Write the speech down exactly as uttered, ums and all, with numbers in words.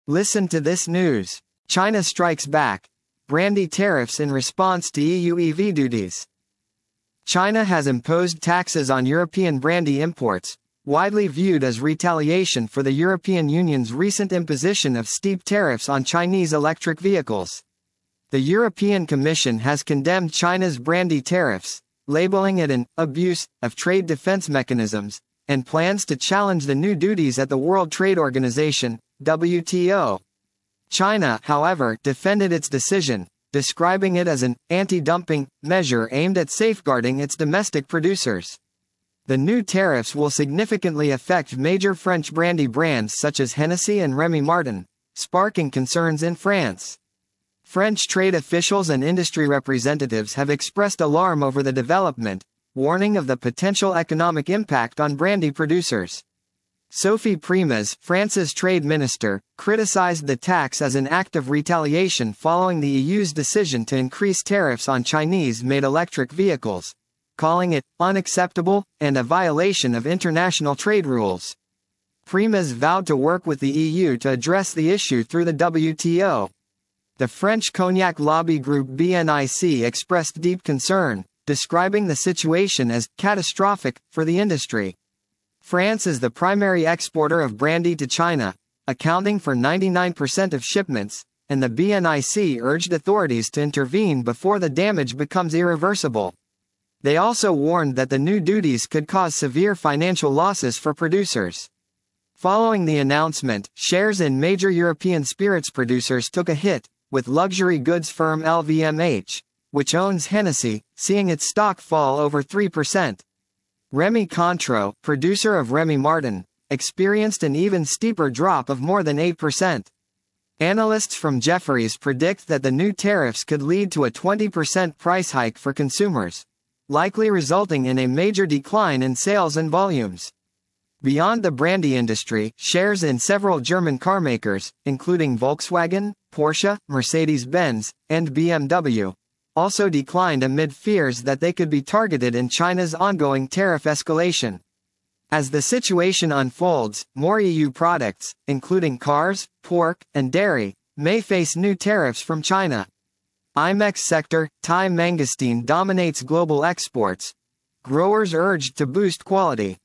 Listen to this news. China strikes back. Brandy tariffs in response to E U E V duties. China has imposed taxes on European brandy imports, widely viewed as retaliation for the European Union's recent imposition of steep tariffs on Chinese electric vehicles. The European Commission has condemned China's brandy tariffs, labeling it an abuse of trade defense mechanisms, and plans to challenge the new duties at the World Trade Organization, W T O. China, however, defended its decision, describing it as an anti-dumping measure aimed at safeguarding its domestic producers. The new tariffs will significantly affect major French brandy brands such as Hennessy and Rémy Martin, sparking concerns in France. French trade officials and industry representatives have expressed alarm over the development, warning of the potential economic impact on brandy producers. Sophie Primas, France's trade minister, criticized the tax as an act of retaliation following the E U's decision to increase tariffs on Chinese-made electric vehicles, calling it unacceptable and a violation of international trade rules. Primas vowed to work with the E U to address the issue through the W T O. The French cognac lobby group B N I C expressed deep concern, describing the situation as catastrophic for the industry. France is the primary exporter of brandy to China, accounting for ninety-nine percent of shipments, and the B N I C urged authorities to intervene before the damage becomes irreversible. They also warned that the new duties could cause severe financial losses for producers. Following the announcement, shares in major European spirits producers took a hit, with luxury goods firm L V M H, which owns Hennessy, seeing its stock fall over three percent. Rémy Cointreau, producer of Rémy Martin, experienced an even steeper drop of more than eight percent. Analysts from Jefferies predict that the new tariffs could lead to a twenty percent price hike for consumers, likely resulting in a major decline in sales and volumes. Beyond the brandy industry, shares in several German carmakers, including Volkswagen, Porsche, Mercedes-Benz, and B M W, also declined amid fears that they could be targeted in China's ongoing tariff escalation. As the situation unfolds, more E U products, including cars, pork, and dairy, may face new tariffs from China. I M E X sector, Thai mangosteen dominates global exports. Growers urged to boost quality.